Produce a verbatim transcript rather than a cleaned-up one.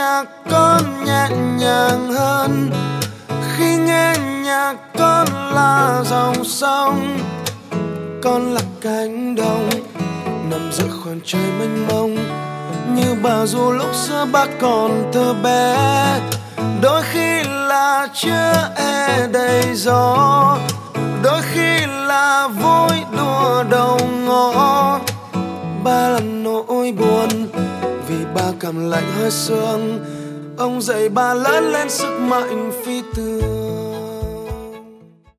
nhạc con nhẹ nhàng hơn, khi nghe nhạc con là dòng sông, con là cánh đồng nằm giữa khoảng trời mênh mông, như bờ du lúc xưa bác còn thơ bé. Đôi khi là chưa e đầy gió, đôi khi là vui đùa đầu ngõ. Ba là nỗi buồn vì ba cảm lạnh hơi sương, ông dạy ba lớn lên sức mạnh phi thường.